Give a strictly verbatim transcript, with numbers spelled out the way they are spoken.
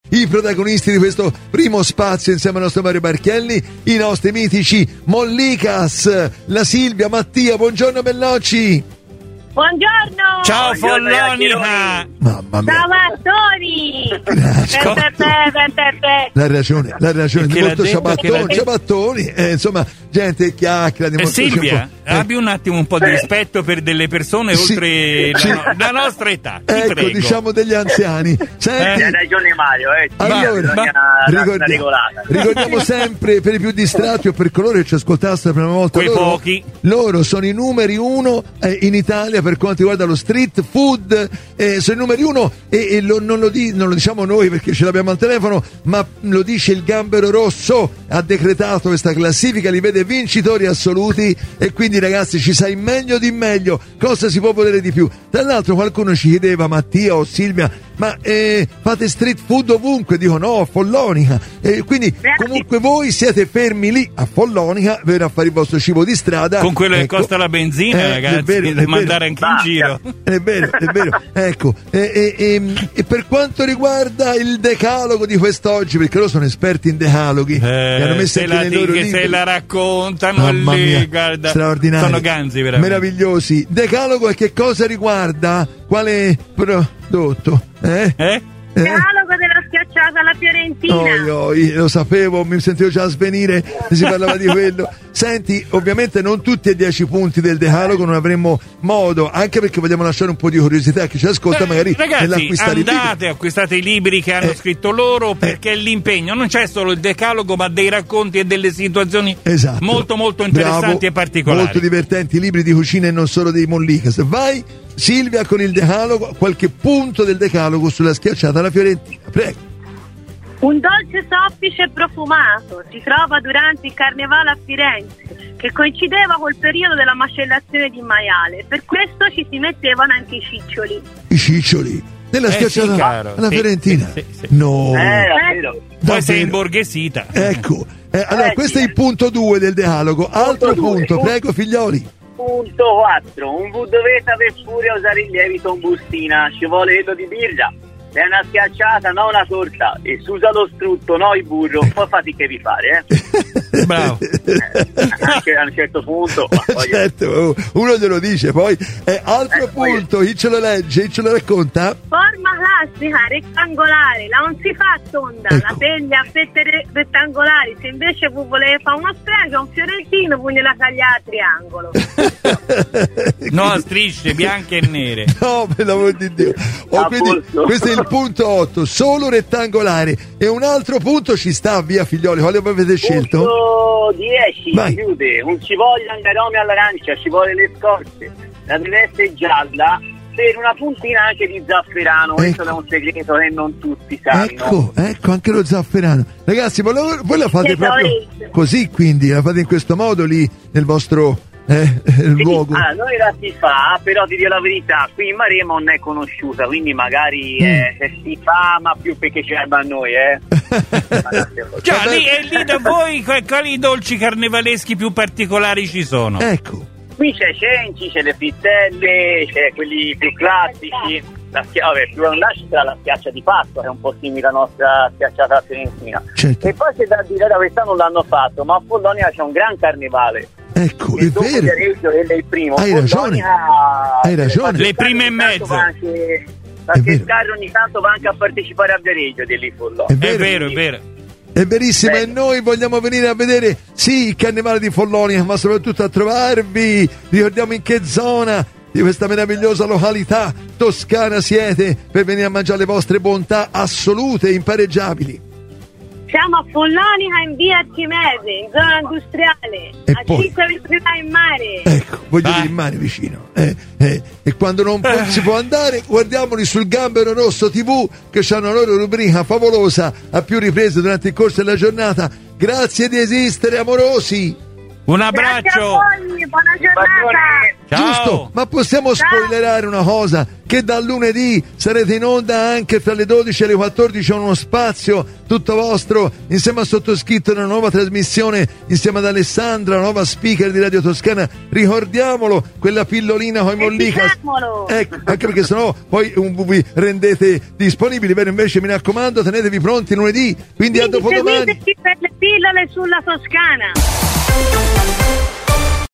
i protagonisti di questo primo spazio insieme al nostro Mario Barchielli, i nostri mitici Mollicas, la Silvia, Mattia. Buongiorno Bellocci. Buongiorno. Ciao Follonica. Mamma mia. Ciao Mattoni. La ragione, la ragione, Che molto l'ha detto, ciabattoni, che l'ha ciabattoni, eh, insomma, gente chiacchiera. Eh, Silvia, eh. abbi un attimo un po' di rispetto per delle persone Sì, oltre sì. La, no- la nostra età, ti Ecco, prego. diciamo degli anziani. Senti, Eh. Hai ragione Mario, eh. allora, bisogna ma- darsi una ricordiamo, regolata. ricordiamo sempre per i più distratti o per coloro che ci ascoltassero la prima volta, Quei loro, pochi. loro sono i numeri uno eh, in Italia per quanto riguarda lo street food, eh, sono i numeri uno e, e lo, non, lo di, non lo diciamo noi perché ce l'abbiamo al telefono, ma lo dice il Gambero Rosso, ha decretato questa classifica, li vede vincitori assoluti e quindi ragazzi ci sai meglio di meglio, cosa si può volere di più? Tra l'altro qualcuno ci chiedeva, Mattia o Silvia, ma eh, fate street food ovunque? Dico no, a Follonica, eh, quindi comunque voi siete fermi lì a Follonica per fare il vostro cibo di strada Con quello ecco. che costa la benzina, Eh, ragazzi, è vero, da è mandare vero. anche in giro. È vero, è vero, ecco. E, e- e- e per quanto riguarda il decalogo di quest'oggi, perché loro sono esperti in decaloghi, li hanno Eh, messi se, anche la, nei loro che libri. se la raccontano Mamma lì, mia, guarda, straordinari, sono ganzi veramente. meravigliosi. Decalogo e che cosa riguarda? Quale prodotto? Eh? Eh? Eh? Dialogo della schiacciata alla Fiorentina. Oi, oi, lo sapevo, mi sentivo già svenire se si parlava di quello. Senti, ovviamente non tutti e dieci punti del decalogo non avremmo modo, anche perché vogliamo lasciare un po' di curiosità a chi ci ascolta, Eh, magari ragazzi, nell'acquistare i andate, libri. acquistate i libri che hanno Eh, scritto loro, perché l'impegno non c'è solo il decalogo, ma dei racconti e delle situazioni Esatto. molto molto interessanti Bravo, e particolari. molto divertenti, libri di cucina e non solo dei Mollicas. Vai Silvia con il decalogo, qualche punto del decalogo sulla schiacciata alla Fiorentina, prego. Un dolce soffice profumato si trova durante il carnevale a Firenze, che coincideva col periodo della macellazione di maiale. Per questo ci si mettevano anche i ciccioli. I ciccioli nella Eh, schiacciata sì, caro. alla Sì, Fiorentina. sì, sì, sì. No. Eh, davvero. Poi Davvero. sei imborghesita. Ecco. Eh, allora, Eh, questo sì. è il punto due del decalogo. Altro due, punto, punto- prego figlioli. Punto quattro. Un V dovete per pure usare il lievito in bustina. Ci vuole quello di birra. È una schiacciata, no una torta. E si usa lo strutto, no il burro. Poi fate che vi fare, eh. Bravo. Eh, anche a un certo punto. ma voglio- Certo, uno glielo dice, poi eh, altro Eh, poi- punto, chi ce lo legge, chi ce lo racconta? Forma classica, rettangolare, la non si fa tonda, Ecco. la teglia a fette re- rettangolari. Se invece voi volete fare uno spreco, un fiorentino, voi la taglia a triangolo. No, a strisce bianche e nere. No, per l'amor di Dio. Oh, A quindi, posto. questo è il punto otto, solo rettangolare. E un altro punto ci sta, via figlioli, quale avete scelto? Punto dieci. Vai. Chiude. Non ci vogliono gli aromi all'arancia, ci vuole le scorze. La deve essere gialla. Per una puntina anche di zafferano. Questo Ecco. è un segreto che non tutti sanno. Ecco, ecco, anche lo zafferano. Ragazzi, voi la, voi la fate Che proprio dolce. così, quindi, la fate in questo modo lì, nel vostro eh, Sì, luogo. ah, noi la si fa, però ti dico la verità, qui in Maremo non è conosciuta, quindi magari Mm. eh, se si fa, ma più perché ci serve a noi, eh. Già, Vabbè. lì, e lì da voi que- quali dolci carnevaleschi più particolari ci sono? Ecco. Qui c'è Cenci, c'è le frittelle, c'è quelli più classici. La schia- vabbè, più là c'è la schiaccia di Pasqua, che è un po' simile alla nostra schiacciata fiorentina. Certo. E poi c'è da dire, da quest'anno non l'hanno fatto, ma a Follonia c'è un gran carnevale. Ecco, è Il dopo vero. Viareggio è il primo. Hai ragione. Follonia- Hai ragione. Le prime e ogni tanto mezzo. va Anche, È perché vero. Scarro ogni tanto va anche a partecipare a Viareggio di lì Follonia. È È vero. vero, è vero. È verissimo, Bello. e noi vogliamo venire a vedere sì il carnevale di Follonia, ma soprattutto a trovarvi. Ricordiamo in che zona di questa meravigliosa località toscana siete per venire a mangiare le vostre bontà assolute e impareggiabili. Siamo a Follonica in via Archimede, in zona industriale, E a poi? cinque velocità in mare. Ecco, voglio Ah. dire il mare vicino. Eh, eh, e quando non pu- si può andare, guardiamoli sul Gambero Rosso tivù, che hanno la loro rubrica favolosa a più riprese durante il corso della giornata. Grazie di esistere, amorosi. Un abbraccio. Grazie a voi, buona giornata. Ciao. Giusto, ma possiamo spoilerare una cosa? Che dal lunedì sarete in onda anche tra le dodici e le quattordici, uno spazio tutto vostro insieme a sottoscritto in una nuova trasmissione insieme ad Alessandra, la nuova speaker di Radio Toscana. Ricordiamolo, quella pillolina con i mollicas. Ecco, anche perché sennò poi un, vi rendete disponibili. Bene, invece mi raccomando, tenetevi pronti lunedì, quindi, quindi a dopodomani. Seguiteci per le pillole sulla Toscana.